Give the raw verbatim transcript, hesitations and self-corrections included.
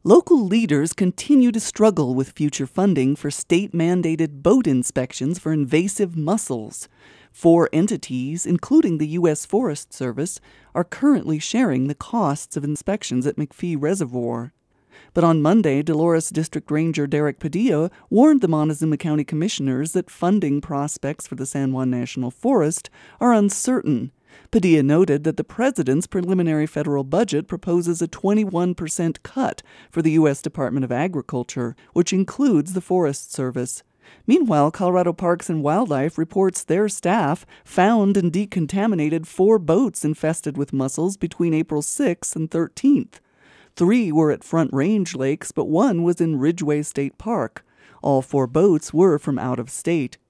Local leaders continue to struggle with future funding for state-mandated boat inspections for invasive mussels. Four entities, including the U S Forest Service, are currently sharing the costs of inspections at McPhee Reservoir. But on Monday, Dolores District Ranger Derek Padilla warned the Montezuma County Commissioners that funding prospects for the San Juan National Forest are uncertain. Padilla noted that the president's preliminary federal budget proposes a twenty-one percent cut for the U S Department of Agriculture, which includes the Forest Service. Meanwhile, Colorado Parks and Wildlife reports their staff found and decontaminated four boats infested with mussels between April sixth and thirteenth. Three were at Front Range lakes, but one was in Ridgway State Park. All four boats were from out of state.